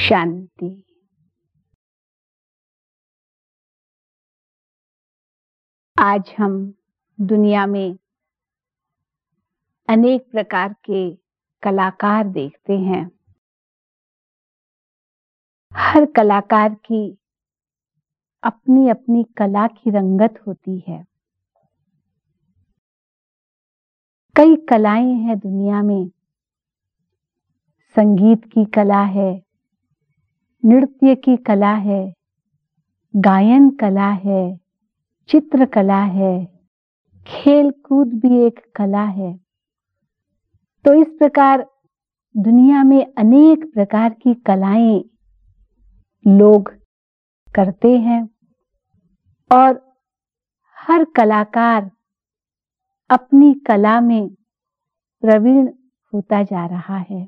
शांति। आज हम दुनिया में अनेक प्रकार के कलाकार देखते हैं। हर कलाकार की अपनी अपनी कला की रंगत होती है। कई कलाएं हैं दुनिया में। संगीत की कला है, नृत्य की कला है, गायन कला है, चित्रकला है, खेल कूद भी एक कला है। तो इस प्रकार दुनिया में अनेक प्रकार की कलाएं लोग करते हैं और हर कलाकार अपनी कला में प्रवीण होता जा रहा है।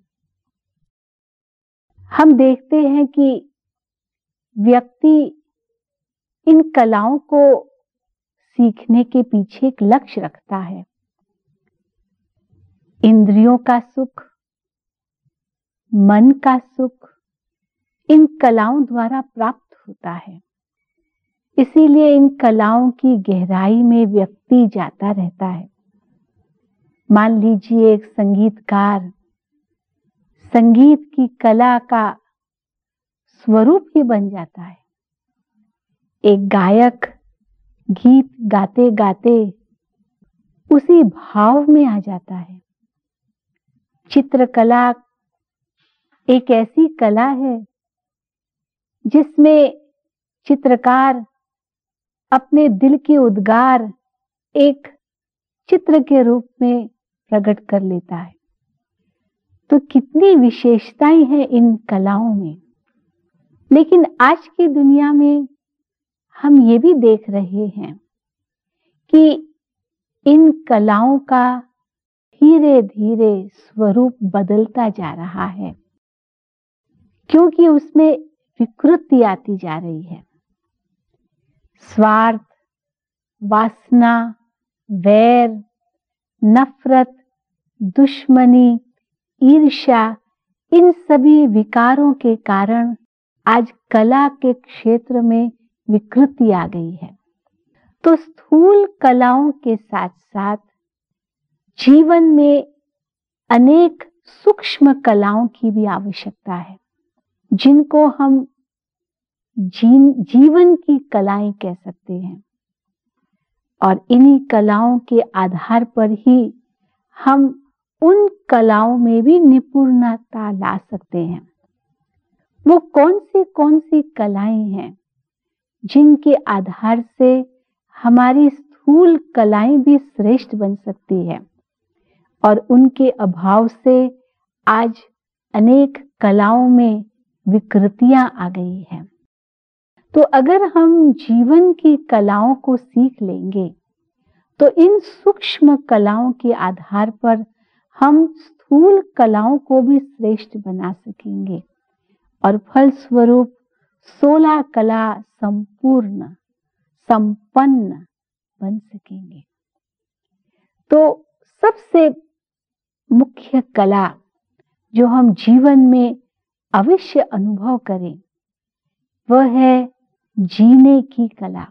हम देखते हैं कि व्यक्ति इन कलाओं को सीखने के पीछे एक लक्ष्य रखता है। इंद्रियों का सुख, मन का सुख इन कलाओं द्वारा प्राप्त होता है। इसीलिए इन कलाओं की गहराई में व्यक्ति जाता रहता है। मान लीजिए एक संगीतकार संगीत की कला का स्वरूप ही बन जाता है। एक गायक गीत गाते गाते उसी भाव में आ जाता है। चित्रकला एक ऐसी कला है जिसमें चित्रकार अपने दिल के उद्गार एक चित्र के रूप में प्रकट कर लेता है। तो कितनी विशेषताएं हैं इन कलाओं में। लेकिन आज की दुनिया में हम ये भी देख रहे हैं कि इन कलाओं का धीरे धीरे स्वरूप बदलता जा रहा है, क्योंकि उसमें विकृति आती जा रही है। स्वार्थ, वासना, वैर, नफरत, दुश्मनी, ईर्ष्या इन सभी विकारों के कारण आज कला के क्षेत्र में विकृति आ गई है। तो स्थूल कलाओं के साथ साथ जीवन में अनेक सूक्ष्म कलाओं की भी आवश्यकता है, जिनको हम जीवन की कलाएं कह सकते हैं। और इन्हीं कलाओं के आधार पर ही हम उन कलाओं में भी निपुणता ला सकते हैं। वो कौन सी कलाएं हैं जिनके आधार से हमारी स्थूल कलाएं भी श्रेष्ठ बन सकती है, और उनके अभाव से आज अनेक कलाओं में विकृतियां आ गई हैं। तो अगर हम जीवन की कलाओं को सीख लेंगे तो इन सूक्ष्म कलाओं के आधार पर हम स्थूल कलाओं को भी श्रेष्ठ बना सकेंगे और फलस्वरूप 16 कला संपूर्ण संपन्न बन सकेंगे। तो सबसे मुख्य कला जो हम जीवन में अवश्य अनुभव करें वह है जीने की कला।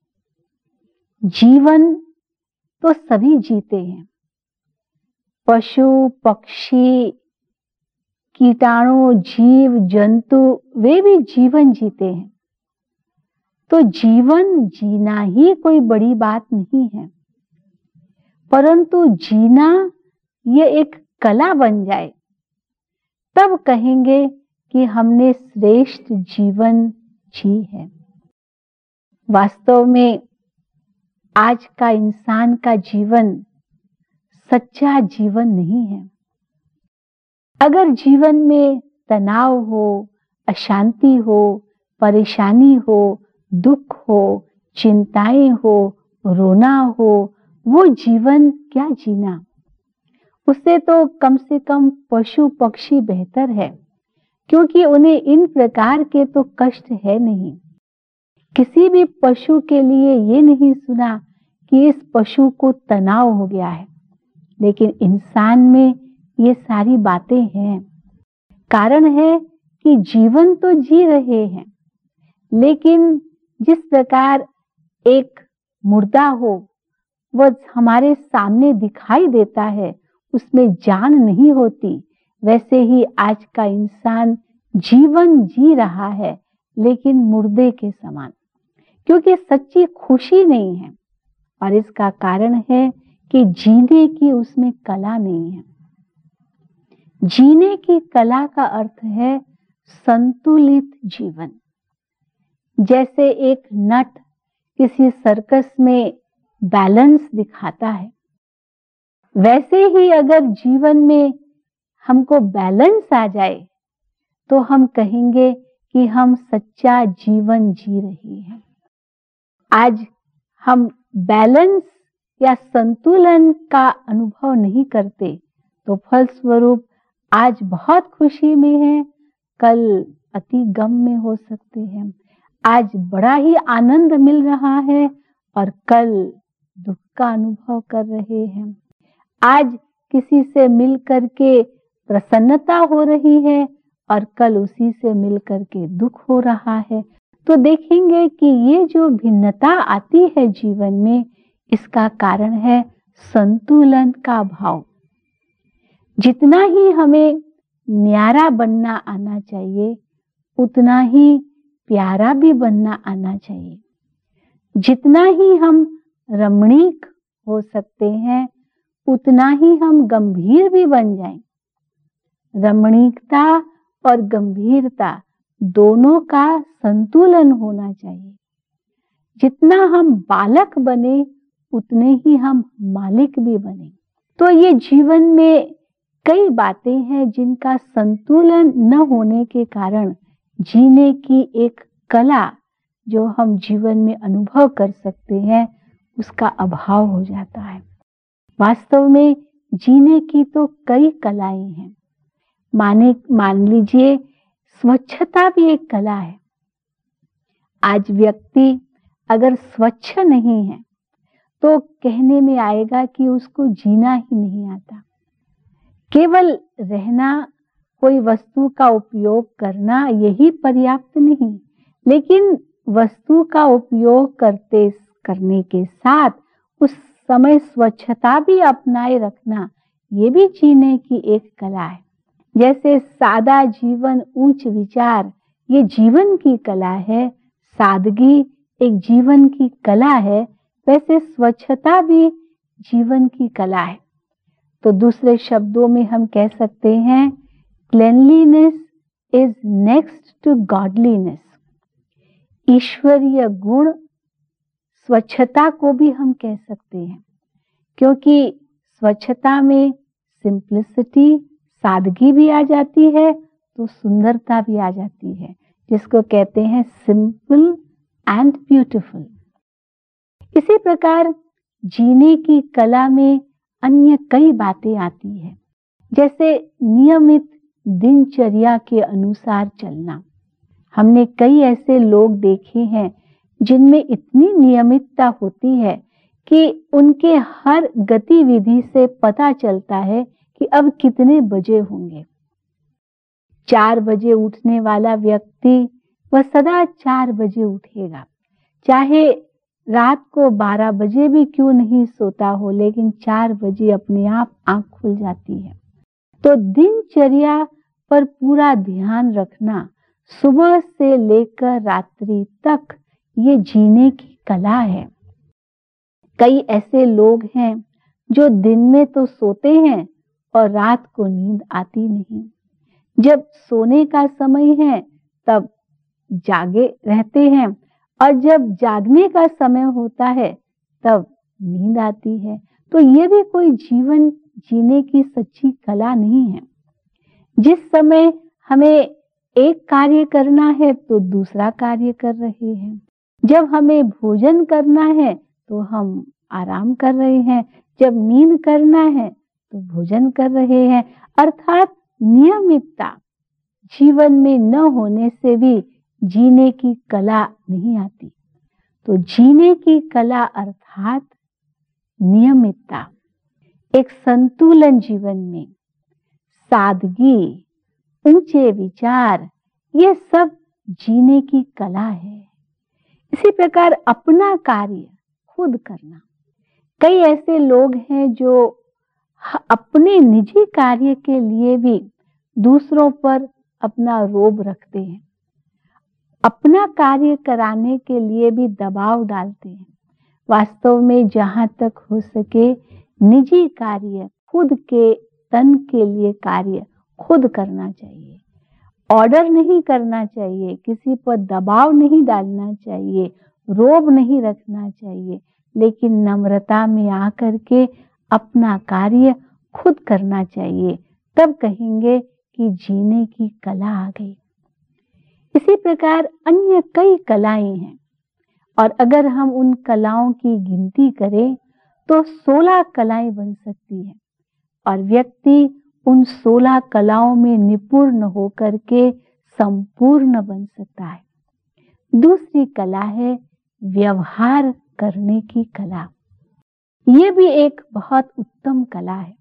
जीवन तो सभी जीते हैं। पशु, पक्षी, कीटाणु, जीव जंतु वे भी जीवन जीते हैं। तो जीवन जीना ही कोई बड़ी बात नहीं है, परंतु जीना ये एक कला बन जाए तब कहेंगे कि हमने श्रेष्ठ जीवन जी है। वास्तव में आज का इंसान का जीवन सच्चा जीवन नहीं है। अगर जीवन में तनाव हो, अशांति हो, परेशानी हो, दुख हो, चिंताएं हो, रोना हो, वो जीवन क्या जीना। उससे तो कम से कम पशु पक्षी बेहतर है, क्योंकि उन्हें इन प्रकार के तो कष्ट है नहीं। किसी भी पशु के लिए ये नहीं सुना कि इस पशु को तनाव हो गया है, लेकिन इंसान में ये सारी बातें हैं। कारण है कि जीवन तो जी रहे हैं, लेकिन जिस प्रकार एक मुर्दा हो वह हमारे सामने दिखाई देता है, उसमें जान नहीं होती, वैसे ही आज का इंसान जीवन जी रहा है लेकिन मुर्दे के समान, क्योंकि सच्ची खुशी नहीं है। और इसका कारण है कि जीने की उसमें कला नहीं है। जीने की कला का अर्थ है संतुलित जीवन। जैसे एक नट किसी सर्कस में बैलेंस दिखाता है, वैसे ही अगर जीवन में हमको बैलेंस आ जाए तो हम कहेंगे कि हम सच्चा जीवन जी रहे हैं। आज हम बैलेंस या संतुलन का अनुभव नहीं करते, तो फलस्वरूप आज बहुत खुशी में है, कल अति गम में हो सकते हैं। आज बड़ा ही आनंद मिल रहा है और कल दुख का अनुभव कर रहे हैं। आज किसी से मिल करके प्रसन्नता हो रही है और कल उसी से मिल करके दुख हो रहा है। तो देखेंगे कि ये जो भिन्नता आती है जीवन में, इसका कारण है संतुलन का अभाव। जितना ही हमें न्यारा बनना आना चाहिए, उतना ही प्यारा भी बनना आना चाहिए। जितना ही हम रमणीक हो सकते हैं, उतना ही हम गंभीर भी बन जाएं। रमणीकता और गंभीरता दोनों का संतुलन होना चाहिए। जितना हम बालक बने, उतने ही हम मालिक भी बने। तो ये जीवन में कई बातें हैं जिनका संतुलन न होने के कारण जीने की एक कला जो हम जीवन में अनुभव कर सकते हैं, उसका अभाव हो जाता है। वास्तव में जीने की तो कई कलाएं हैं। मान लीजिए स्वच्छता भी एक कला है। आज व्यक्ति अगर स्वच्छ नहीं है तो कहने में आएगा कि उसको जीना ही नहीं आता। केवल रहना, कोई वस्तु का उपयोग करना, यही पर्याप्त नहीं, लेकिन वस्तु का उपयोग करने के साथ उस समय स्वच्छता भी अपनाए रखना, ये भी जीने की एक कला है। जैसे सादा जीवन उच्च विचार, ये जीवन की कला है, सादगी एक जीवन की कला है, वैसे स्वच्छता भी जीवन की कला है। तो दूसरे शब्दों में हम कह सकते हैं, cleanliness is next to godliness. ईश्वरीय गुण स्वच्छता को भी हम कह सकते हैं, क्योंकि स्वच्छता में सिंप्लिसिटी, सादगी भी आ जाती है, तो सुंदरता भी आ जाती है, जिसको कहते हैं सिंपल एंड ब्यूटीफुल। इसी प्रकार जीने की कला में अन्य कई बातें आती है, जैसे नियमित दिनचर्या के अनुसार चलना। हमने कई ऐसे लोग देखे हैं जिनमें इतनी नियमितता होती है कि उनके हर गतिविधि से पता चलता है कि अब कितने बजे होंगे। 4 बजे उठने वाला व्यक्ति वह सदा 4 बजे उठेगा, चाहे रात को 12 बजे भी क्यों नहीं सोता हो, लेकिन 4 बजे अपने आप आंख खुल जाती है। तो दिनचर्या पर पूरा ध्यान रखना, सुबह से लेकर रात्रि तक, ये जीने की कला है। कई ऐसे लोग हैं जो दिन में तो सोते हैं और रात को नींद आती नहीं। जब सोने का समय है तब जागे रहते हैं, और जब जागने का समय होता है तब नींद आती है। तो ये भी कोई जीवन जीने की सच्ची कला नहीं है। जिस समय हमें एक कार्य करना है तो दूसरा कार्य कर रहे हैं, जब हमें भोजन करना है तो हम आराम कर रहे हैं, जब नींद करना है तो भोजन कर रहे हैं। अर्थात नियमितता जीवन में न होने से भी जीने की कला नहीं आती। तो जीने की कला अर्थात नियमितता, एक संतुलन जीवन में, सादगी, ऊंचे विचार, ये सब जीने की कला है। इसी प्रकार अपना कार्य खुद करना। कई ऐसे लोग हैं जो अपने निजी कार्य के लिए भी दूसरों पर अपना रोब रखते हैं, अपना कार्य कराने के लिए भी दबाव डालते हैं। वास्तव में जहां तक हो सके निजी कार्य, खुद के तन के लिए कार्य खुद करना चाहिए। ऑर्डर नहीं करना चाहिए, किसी पर दबाव नहीं डालना चाहिए, रोब नहीं रखना चाहिए, लेकिन नम्रता में आकर के अपना कार्य खुद करना चाहिए। तब कहेंगे कि जीने की कला आ गई। इसी प्रकार अन्य कई कलाएं हैं, और अगर हम उन कलाओं की गिनती करें तो 16 कलाएं बन सकती हैं, और व्यक्ति उन 16 कलाओं में निपुण होकर के संपूर्ण बन सकता है। दूसरी कला है व्यवहार करने की कला। ये भी एक बहुत उत्तम कला है।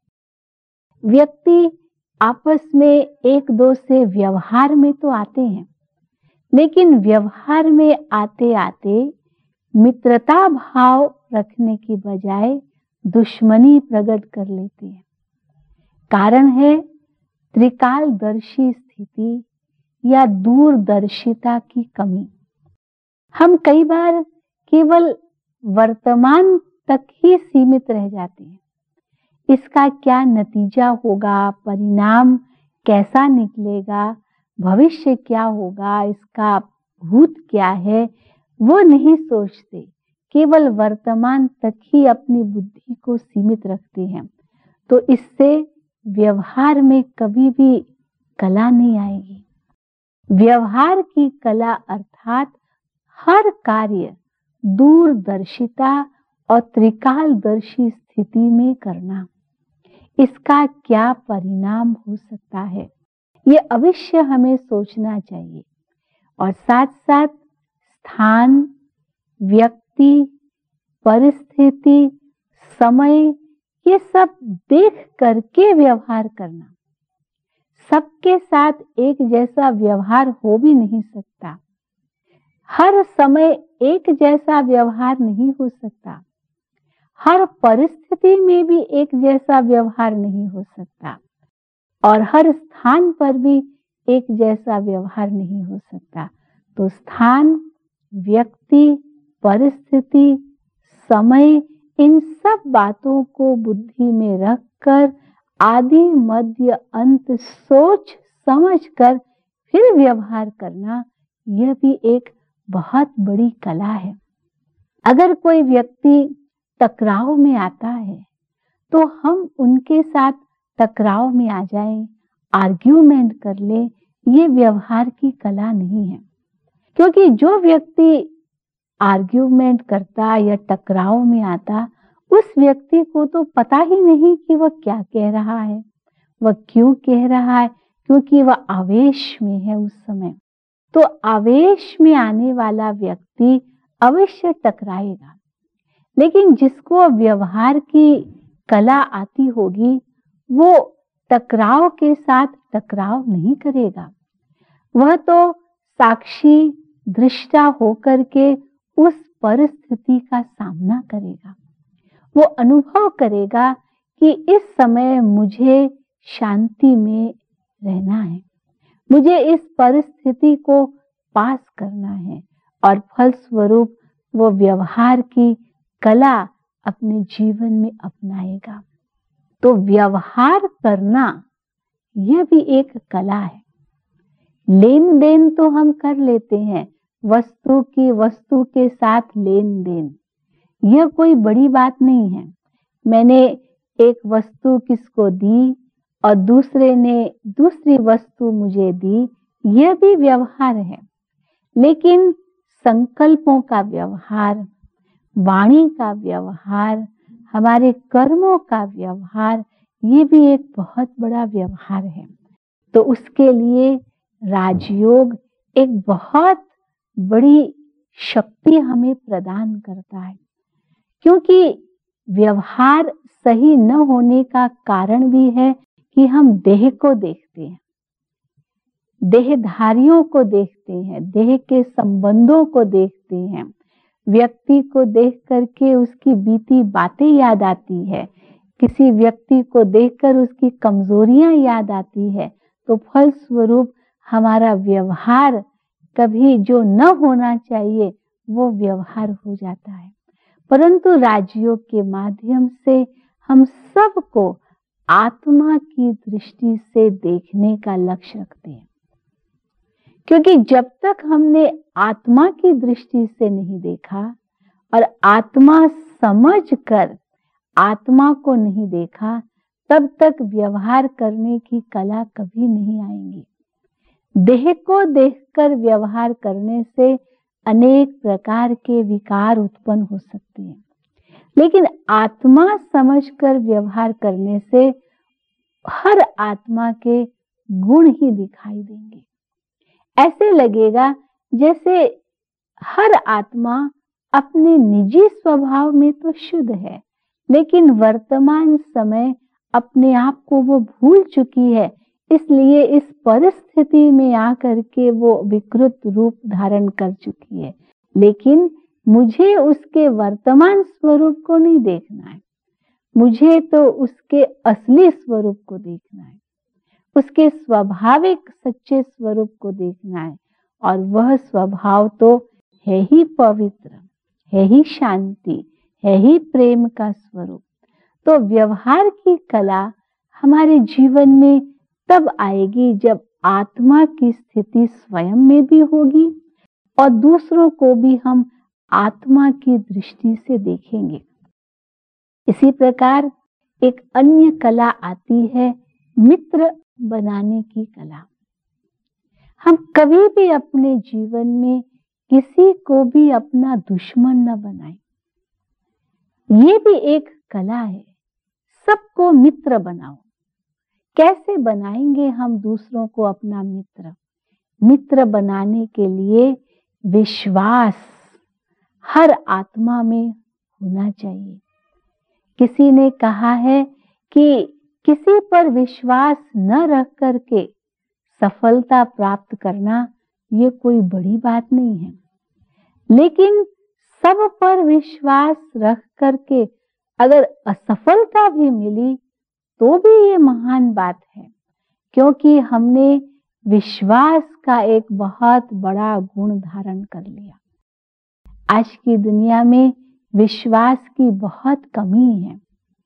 व्यक्ति आपस में एक दो से व्यवहार में तो आते हैं, लेकिन व्यवहार में आते आते मित्रता भाव रखने की बजाय दुश्मनी प्रकट कर लेते हैं। कारण है त्रिकालदर्शी स्थिति या दूरदर्शिता की कमी। हम कई बार केवल वर्तमान तक ही सीमित रह जाते हैं। इसका क्या नतीजा होगा, परिणाम कैसा निकलेगा, भविष्य क्या होगा, इसका भूत क्या है, वो नहीं सोचते। केवल वर्तमान तक ही अपनी बुद्धि को सीमित रखते हैं। तो इससे व्यवहार में कभी भी कला नहीं आएगी। व्यवहार की कला अर्थात हर कार्य दूरदर्शिता और त्रिकालदर्शी स्थिति में करना। इसका क्या परिणाम हो सकता है, ये अवश्य हमें सोचना चाहिए। और साथ साथ स्थान, व्यक्ति, परिस्थिति, समय, ये सब देख करके व्यवहार करना। सबके साथ एक जैसा व्यवहार हो भी नहीं सकता। हर समय एक जैसा व्यवहार नहीं हो सकता। हर परिस्थिति में भी एक जैसा व्यवहार नहीं हो सकता, और हर स्थान पर भी एक जैसा व्यवहार नहीं हो सकता। तो स्थान, व्यक्ति, परिस्थिति, समय, इन सब बातों को बुद्धि में रखकर आदि मध्य अंत सोच समझ कर फिर व्यवहार करना, यह भी एक बहुत बड़ी कला है। अगर कोई व्यक्ति टकराव में आता है तो हम उनके साथ टकराव में आ जाएं, आर्ग्यूमेंट कर ले, ये व्यवहार की कला नहीं है। क्योंकि जो व्यक्ति आर्ग्यूमेंट करता या टकराव में आता, उस व्यक्ति को तो पता ही नहीं कि वह क्या कह रहा है, वह क्यों कह रहा है, क्योंकि वह आवेश में है उस समय। तो आवेश में आने वाला व्यक्ति अवश्य टकराएगा। लेकिन जिसको व्यवहार की कला आती होगी, वो टकराव के साथ टकराव नहीं करेगा। वह तो साक्षी दृष्टा होकर के उस परिस्थिति का सामना करेगा। वो अनुभव करेगा कि इस समय मुझे शांति में रहना है, मुझे इस परिस्थिति को पास करना है, और फलस्वरूप वो व्यवहार की कला अपने जीवन में अपनाएगा। तो व्यवहार करना यह भी एक कला है। लेन देन तो हम कर लेते हैं, वस्तु की वस्तु के साथ लेन देन, यह कोई बड़ी बात नहीं है। मैंने एक वस्तु किसको दी और दूसरे ने दूसरी वस्तु मुझे दी, यह भी व्यवहार है। लेकिन संकल्पों का व्यवहार, वाणी का व्यवहार, हमारे कर्मों का व्यवहार, ये भी एक बहुत बड़ा व्यवहार है। तो उसके लिए राजयोग एक बहुत बड़ी शक्ति हमें प्रदान करता है। क्योंकि व्यवहार सही न होने का कारण भी है कि हम देह को देखते हैं। देहधारियों को देखते हैं, देह के संबंधों को देखते हैं, व्यक्ति को देख करके उसकी बीती बातें याद आती है, किसी व्यक्ति को देखकर उसकी कमजोरियां याद आती है, तो फल स्वरूप हमारा व्यवहार कभी जो न होना चाहिए वो व्यवहार हो जाता है। परंतु राजयोग के माध्यम से हम सबको आत्मा की दृष्टि से देखने का लक्ष्य रखते हैं, क्योंकि जब तक हमने आत्मा की दृष्टि से नहीं देखा और आत्मा समझकर आत्मा को नहीं देखा, तब तक व्यवहार करने की कला कभी नहीं आएगी। देह को देखकर व्यवहार करने से अनेक प्रकार के विकार उत्पन्न हो सकते हैं, लेकिन आत्मा समझकर व्यवहार करने से हर आत्मा के गुण ही दिखाई देंगे। ऐसे लगेगा जैसे हर आत्मा अपने निजी स्वभाव में तो शुद्ध है, लेकिन वर्तमान समय अपने आप को वो भूल चुकी है, इसलिए इस परिस्थिति में आकर के वो विकृत रूप धारण कर चुकी है। लेकिन मुझे उसके वर्तमान स्वरूप को नहीं देखना है, मुझे तो उसके असली स्वरूप को देखना है, उसके स्वाभाविक सच्चे स्वरूप को देखना है। और वह स्वभाव तो है ही पवित्र, है ही शांति, है ही प्रेम का स्वरूप। तो व्यवहार की कला हमारे जीवन में तब आएगी जब आत्मा की स्थिति स्वयं में भी होगी और दूसरों को भी हम आत्मा की दृष्टि से देखेंगे। इसी प्रकार एक अन्य कला आती है मित्र बनाने की कला। हम कभी भी अपने जीवन में किसी को भी अपना दुश्मन न बनाएं। ये भी एक कला है। सबको मित्र बनाओ। कैसे बनाएंगे हम दूसरों को अपना मित्र? मित्र बनाने के लिए विश्वास हर आत्मा में होना चाहिए। किसी ने कहा है कि किसी पर विश्वास न रख करके सफलता प्राप्त करना ये कोई बड़ी बात नहीं है, लेकिन सब पर विश्वास रख करके अगर असफलता भी मिली तो भी ये महान बात है, क्योंकि हमने विश्वास का एक बहुत बड़ा गुण धारण कर लिया। आज की दुनिया में विश्वास की बहुत कमी है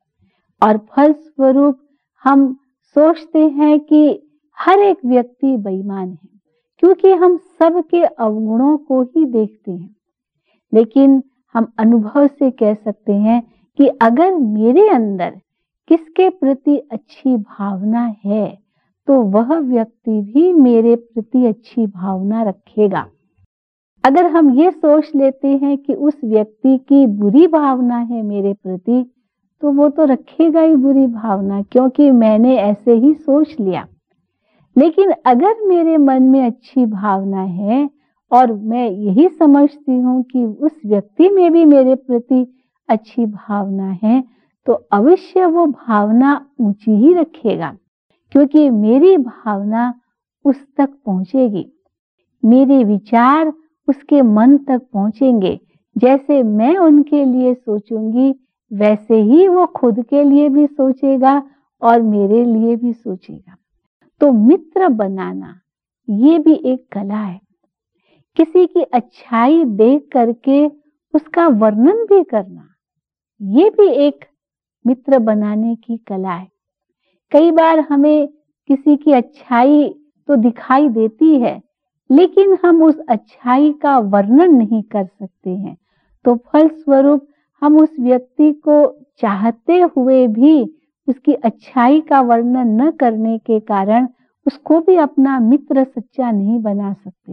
और फलस्वरूप हम सोचते हैं कि हर एक व्यक्ति बेईमान है, क्योंकि हम सबके अवगुणों को ही देखते हैं। लेकिन हम अनुभव से कह सकते हैं कि अगर मेरे अंदर किसके प्रति अच्छी भावना है तो वह व्यक्ति भी मेरे प्रति अच्छी भावना रखेगा। अगर हम ये सोच लेते हैं कि उस व्यक्ति की बुरी भावना है मेरे प्रति, तो वो तो रखेगा ही बुरी भावना, क्योंकि मैंने ऐसे ही सोच लिया। लेकिन अगर मेरे मन में अच्छी भावना है और मैं यही समझती हूँ कि उस व्यक्ति में भी मेरे प्रति अच्छी भावना है, तो अवश्य वो भावना ऊंची ही रखेगा, क्योंकि मेरी भावना उस तक पहुंचेगी, मेरे विचार उसके मन तक पहुंचेंगे। जैसे मैं उनके लिए सोचूंगी वैसे ही वो खुद के लिए भी सोचेगा और मेरे लिए भी सोचेगा। तो मित्र बनाना ये भी एक कला है। किसी की अच्छाई देख करके उसका वर्णन भी करना, ये भी एक मित्र बनाने की कला है। कई बार हमें किसी की अच्छाई तो दिखाई देती है, लेकिन हम उस अच्छाई का वर्णन नहीं कर सकते हैं, तो फलस्वरूप हम उस व्यक्ति को चाहते हुए भी उसकी अच्छाई का वर्णन न करने के कारण उसको भी अपना मित्र सच्चा नहीं बना सकते।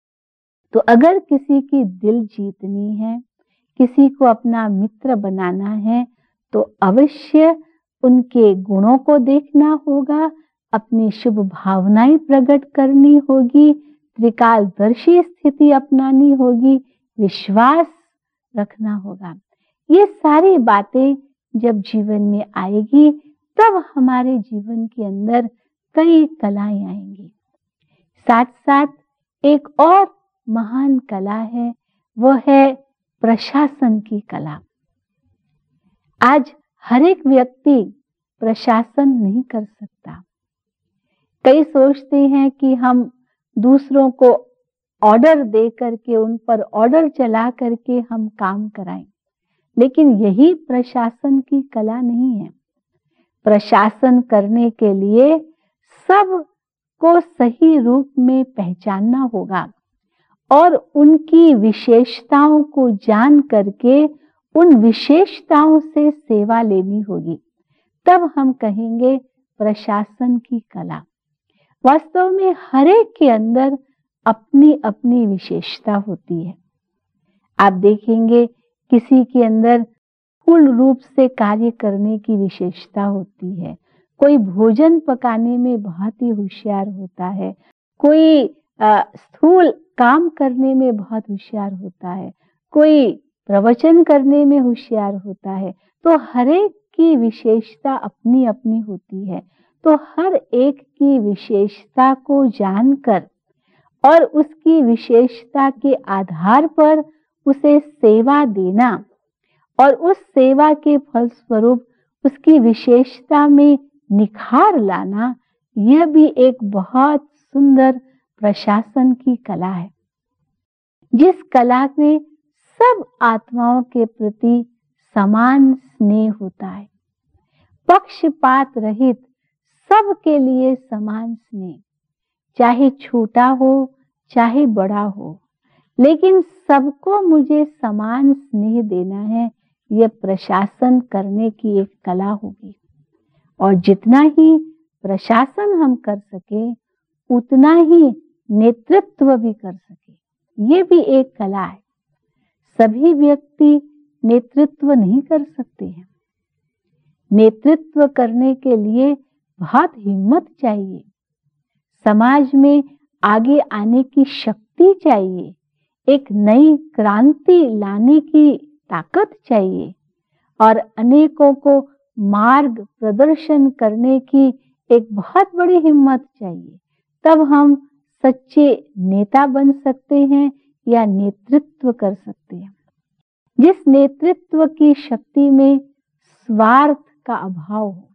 तो अगर किसी की दिल जीतनी है, किसी को अपना मित्र बनाना है, तो अवश्य उनके गुणों को देखना होगा, अपनी शुभ भावनाएं प्रकट करनी होगी, त्रिकालदर्शी स्थिति अपनानी होगी, विश्वास रखना होगा। ये सारी बातें जब जीवन में आएगी तब हमारे जीवन के अंदर कई कलाएं आएंगी। साथ साथ एक और महान कला है, वह है प्रशासन की कला। आज हर एक व्यक्ति प्रशासन नहीं कर सकता। कई सोचते हैं कि हम दूसरों को ऑर्डर दे करके, उन पर ऑर्डर चला करके हम काम कराएं, लेकिन यही प्रशासन की कला नहीं है। प्रशासन करने के लिए सब को सही रूप में पहचानना होगा और उनकी विशेषताओं को जान करके उन विशेषताओं से सेवा लेनी होगी, तब हम कहेंगे प्रशासन की कला। वास्तव में हर एक के अंदर अपनी अपनी विशेषता होती है। आप देखेंगे किसी के अंदर पूर्ण रूप से कार्य करने की विशेषता होती है, कोई भोजन पकाने में बहुत ही होशियार होता है, कोई स्थूल काम करने में बहुत होशियार होता है, कोई प्रवचन करने में होशियार होता है। तो हर एक की विशेषता अपनी अपनी होती है। तो हर एक की विशेषता को जानकर और उसकी विशेषता के आधार पर उसे सेवा देना और उस सेवा के फलस्वरूप उसकी विशेषता में निखार लाना, यह भी एक बहुत सुंदर प्रशासन की कला है, जिस कला में सब आत्माओं के प्रति समान स्नेह होता है, पक्षपात रहित सबके लिए समान स्नेह, चाहे छोटा हो चाहे बड़ा हो, लेकिन सबको मुझे समान स्नेह देना है। यह प्रशासन करने की एक कला होगी और जितना ही प्रशासन हम कर सके उतना ही नेतृत्व भी कर सके। ये भी एक कला है। सभी व्यक्ति नेतृत्व नहीं कर सकते हैं। नेतृत्व करने के लिए बहुत हिम्मत चाहिए, समाज में आगे आने की शक्ति चाहिए, एक नई क्रांति लाने की ताकत चाहिए और अनेकों को मार्ग प्रदर्शन करने की एक बहुत बड़ी हिम्मत चाहिए। तब हम सच्चे नेता बन सकते हैं या नेतृत्व कर सकते हैं। जिस नेतृत्व की शक्ति में स्वार्थ का अभाव हो,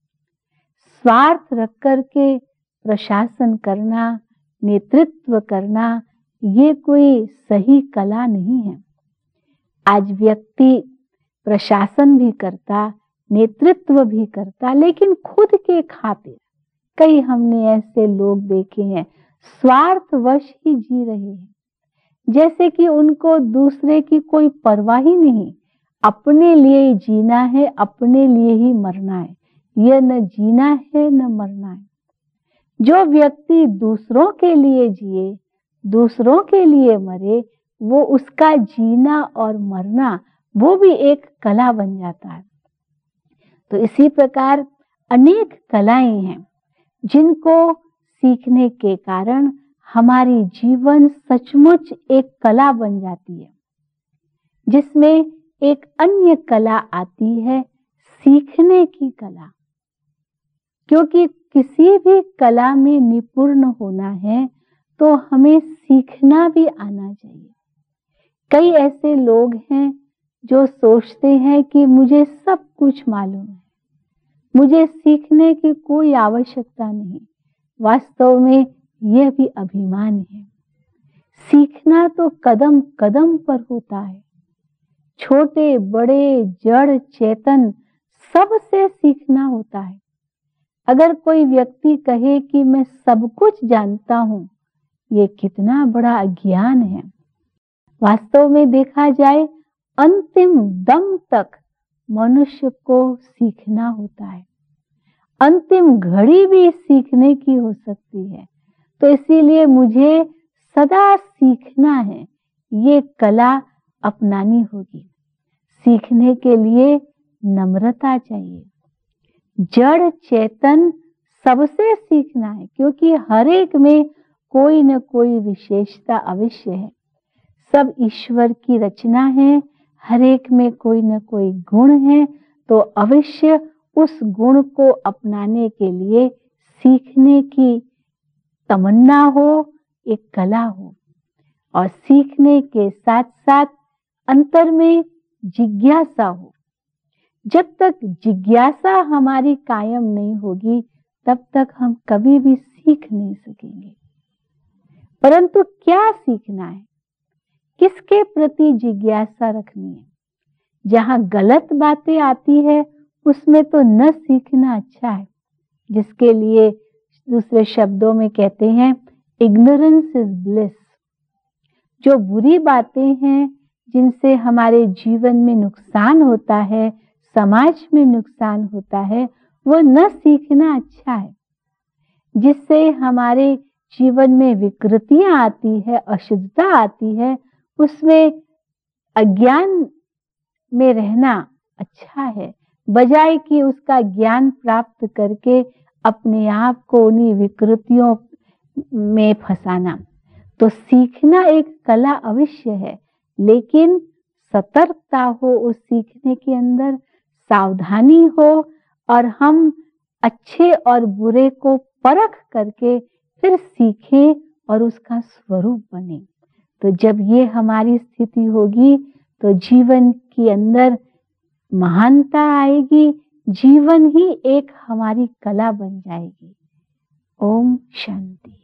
स्वार्थ रख करके प्रशासन करना, नेतृत्व करना, ये कोई सही कला नहीं है। आज व्यक्ति प्रशासन भी करता, नेतृत्व भी करता, लेकिन खुद के खातिर कई हमने ऐसे लोग देखे हैं स्वार्थवश ही जी रहे हैं, जैसे कि उनको दूसरे की कोई परवाह ही नहीं, अपने लिए ही जीना है, अपने लिए ही मरना है। यह न जीना है न मरना है। जो व्यक्ति दूसरों के लिए जिए, दूसरों के लिए मरे, वो उसका जीना और मरना वो भी एक कला बन जाता है। तो इसी प्रकार अनेक कलाएं हैं जिनको सीखने के कारण हमारी जीवन सचमुच एक कला बन जाती है, जिसमें एक अन्य कला आती है, सीखने की कला। क्योंकि किसी भी कला में निपुण होना है तो हमें सीखना भी आना चाहिए। कई ऐसे लोग हैं जो सोचते हैं कि मुझे सब कुछ मालूम है, मुझे सीखने की कोई आवश्यकता नहीं। वास्तव में यह भी अभिमान है। सीखना तो कदम कदम पर होता है। छोटे बड़े जड़ चेतन सबसे सीखना होता है। अगर कोई व्यक्ति कहे कि मैं सब कुछ जानता हूं, ये कितना बड़ा अज्ञान है। वास्तव में देखा जाए अंतिम दम तक मनुष्य को सीखना होता है। अंतिम घड़ी भी सीखने की हो सकती है। तो इसीलिए मुझे सदा सीखना है, ये कला अपनानी होगी। सीखने के लिए नम्रता चाहिए। जड़ चेतन सबसे सीखना है, क्योंकि हर एक में कोई न कोई विशेषता अवश्य है। सब ईश्वर की रचना है, हर एक में कोई न कोई गुण है। तो अवश्य उस गुण को अपनाने के लिए सीखने की तमन्ना हो, एक कला हो, और सीखने के साथ साथ अंतर में जिज्ञासा हो। जब तक जिज्ञासा हमारी कायम नहीं होगी तब तक हम कभी भी सीख नहीं सकेंगे। परंतु क्या सीखना है, किसके प्रति जिज्ञासा रखनी है? जहां गलत बातें आती है उसमें तो न सीखना अच्छा है, जिसके लिए दूसरे शब्दों में कहते हैं इग्नोरेंस इज ब्लिस। जो बुरी बातें हैं जिनसे हमारे जीवन में नुकसान होता है, समाज में नुकसान होता है, वो न सीखना अच्छा है। जिससे हमारे जीवन में विकृतियां आती है, अशुद्धता आती है, उसमें अज्ञान में रहना अच्छा है, बजाय कि उसका ज्ञान प्राप्त करके अपने आप को उन्हीं विकृतियों में फंसाना। तो सीखना एक कला अवश्य है, लेकिन सतर्कता हो उस सीखने के अंदर, सावधानी हो, और हम अच्छे और बुरे को परख करके फिर सीखें और उसका स्वरूप बने। तो जब ये हमारी स्थिति होगी तो जीवन के अंदर महानता आएगी, जीवन ही एक हमारी कला बन जाएगी। ओम शांति।